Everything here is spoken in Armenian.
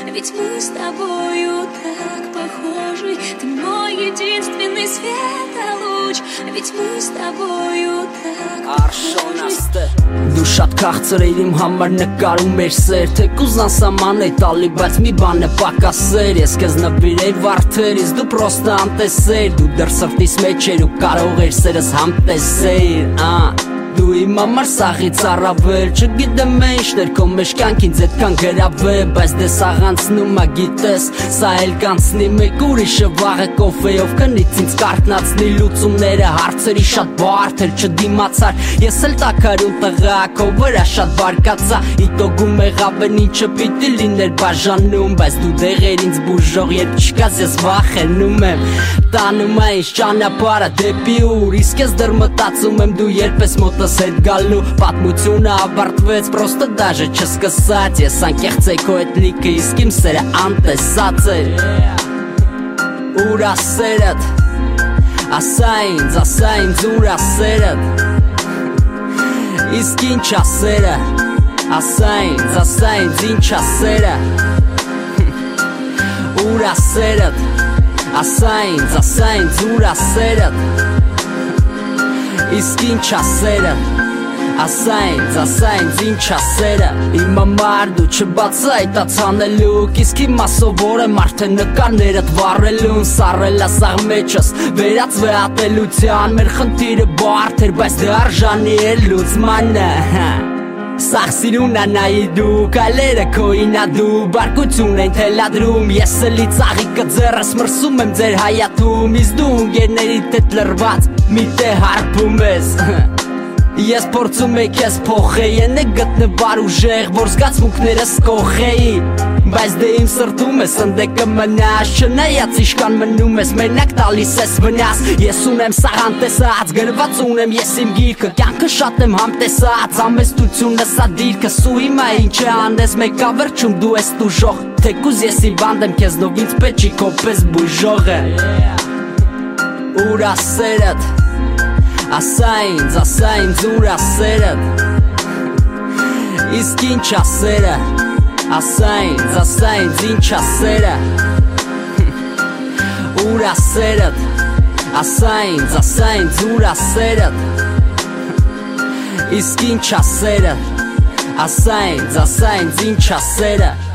Ведь мы с тобою так похожи. Ты мой единственный светолуч. Ведь мы с тобою так похожи. Դու շատ քաղցր էիր իմ համար նկարում էր սեր Թեկուզ անսաման էի տալի բայց մի բան է պակասեր Ես կեզ նվիրեի վարդերից դու պրոստը անտեսեր Դու դեռ սրտիս մեջ էր ու կարող էր սերս համտեսեր Դու իմ համար սաղից առավել Չգիտեմ ինչներ քո մեջ կյանքին ձետ կան գրավել Բայց դե սաղ անցնում ա գիտես Սա էլ կանցնի մեկ ուրիշը վաղը կոֆեով Կնից ինձ կարտնացնի լուծումները Հարցերի շատ բարդ էր չդիմացար Ես էլ տակարուն տղա քո վրա շատ բարկացա Իտոգում եղավ են ինչը պիտի լիներ բաժանում Բայց դու դեղեր ինձ բուժող երբ չկաս ես վախենում եմ Տանում ա ինձ ճանապարհը դեպի ուր Իսկ ես դեռ մտածում եմ դու երբ ես մոտս հետ գալու Պատմությունը ավարտվեց պրոստը դաժե չսկսած Ես անկեղծ էի քո հետ լիքը իսկ իմ սերը անտեսած էր Ուր ա սերդ Ասա ինձ ուր ա սերդ Իսկ ինչ ա սերը Ասա ինձ ինչ ա սերը Ուր ա սերդ Ասա ինձ ուր ա սերդ Իսկ ինչ ա սերը Ասա ինձ ինչ ա սերը Իմ համար դու չբացա այդ ացանելուկ Իսկ հիմա սովոր եմ արդեն նկարներդ վառելուն Սառել ա սաղ մեջս վերած վեատելության Մեր խնդիրը բարդ էր բայց դե արժանի էր լուծմանը Սաղ սիրուն ա նայի դու Կայլերը քոին ա դու Բարկություն են թելադրում Ես էլի ծաղիկը ձեռս մրսում եմ ձեր հայաթում Իսկ դու ունգերներիդ հետ լրված մի տե հարբում ես Ես փորձում եի քեզ փոխեի Են է գտնվար ուժեղ որ զգացմունքներս կողեի Բայց դե իմ սրտում ես ընդեկը մնաս Չնայած իշքան մնում ես մենակ տալիս ես վնաս Ես ունեմ սաղ անտեսած գրված ունեմ ես իմ գիրքը Կյանքը շատ եմ համտեսած ամեստությունը սա դիրքս Ու հիմա ինչ է անես մեկա վերջում դու ես տուժող Թեկուզ ես իվանդ եմ քեզնով ինձ պետք չի քո պես բուժող է Ուր ա սերդ Ասա ինձ ուր ա սերդ Իսկ ինչ ա սերը Ասա ինձ ինչ ա սերը Ուր ա սերդ Ասա ինձ ուր ա սերդ Իսկ ինչ ա սերը Ասա ինձ ինչ ա սերը